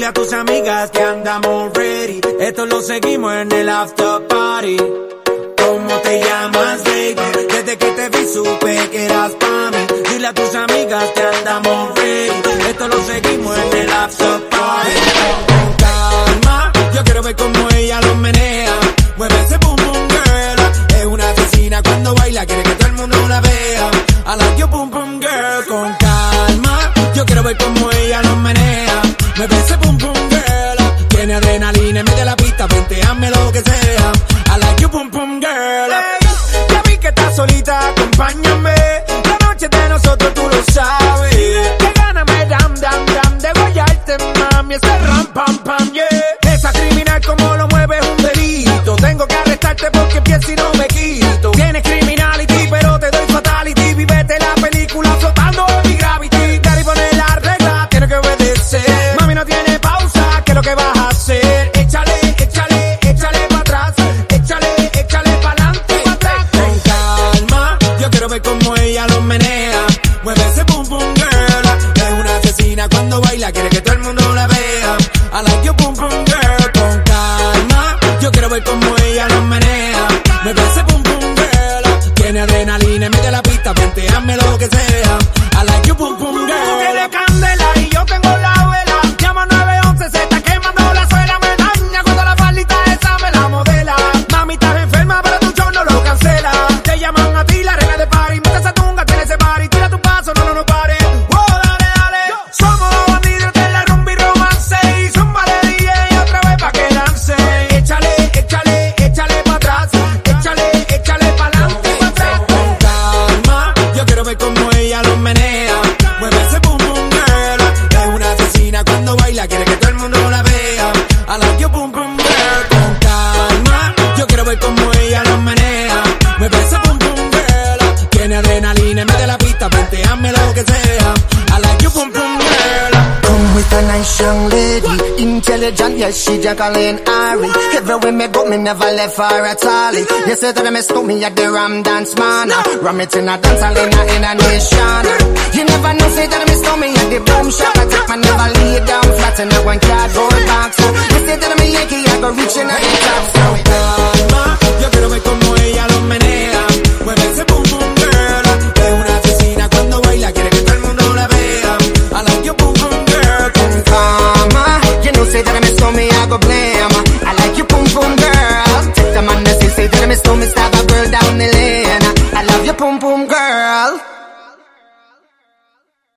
a tus amigas que andamos ready. Esto lo seguimos en el after party. ¿Cómo te llamas, baby? Desde que te vi supe que eras pa' mí. Dile a tus amigas que andamos ready. Esto lo seguimos en el after party. Con calma, yo quiero ver cómo ella lo menea. Mueve ese boom boom girl. Es una asesina cuando baila, quiere que todo el mundo la vea. I like your boom boom girl. Con calma, yo quiero ver cómo ella lo menea. Mueve ese boom boom girl. Tiene adrenalina, mete la pista, vente, hazme lo que sea. I like you boom boom girl. Hey, ya vi que estás solita, acompáñame. La noche es de nosotros, tú lo sabes. Que gana me dam dam dam de guayarte, mami. Ese ram pam pam, yeah. Esa criminal como lo mueve es un delito. Tengo que arrestarte porque pienso y no me quito. Tienes criminality, pero te doy fatality. Vivete la película flotando en mi gravity. Daddy pone la regla, tiene que obedecer. Mami no tiene pausa, ¿qué es lo que vas a hacer? Échale, échale, échale pa' atrás. Échale, échale pa'lante, pa' atrás. Con calma, yo quiero ver cómo ella lo menea. Mueve ese boom boom girl. Es una asesina cuando baila, quiere que todo el mundo la vea. I like your boom boom girl. Con calma, yo quiero ver cómo ella lo menea. Mueve ese boom boom girl. Tiene adrenalina y mete la pista, vente, hazme lo que sea. I like your boom boom girl. Tú tienes candela y yo tengo la vela. Llama 911, se está quemando la suela. Me daña cuando la faldita esa me la modela. Mami, estás enferma, pero tu show no lo cancela. Te llaman a ti, la reina de party. Mete esa tunga, tiene ese party. Tira tu paso, no, no, no pare. Wow, dale, dale. Somos los bandidos de la rumba y romance. Y zumba de DJ otra vez pa' que lance. Échale, échale, échale pa' atrás. Échale, échale pa'lante, pa' atrás. Con calma, yo quiero ver cómo ella lo menea. Mueve ese boom boom girl. Es una asesina cuando baila, quiere que todo el mundo la vea. I like your boom boom girl. Con calma, yo quiero ver cómo ella lo menea. Mueve ese boom boom girl. Tiene adrenalina, mete la pista, vente, hazme lo que sea. I like your boom boom girl. Come with a nice young lady, intelligent, yes, she Jacqueline Ari. Everywhere me go, me never left her at all. You say that me stole me at the Ram Dance Man. Ram it in a dance hall in a nation. You never know, say that me stole me at the Boom Shop. I take my never lay down flat in a one cardboard box. You say that me Yankee, I go reaching at the top. So Calma, yo quiero ver cómo ella lo menea. Mueve ese boom boom girl. Es una asesina cuando baila, quiere que todo el mundo la vea. I like your boom boom girl. Con calma, you know, say that me stole me, I go blame. I like you, boom boom girl. Take the man that say that me stole me, stab a girl down the lane. I love you, boom boom girl.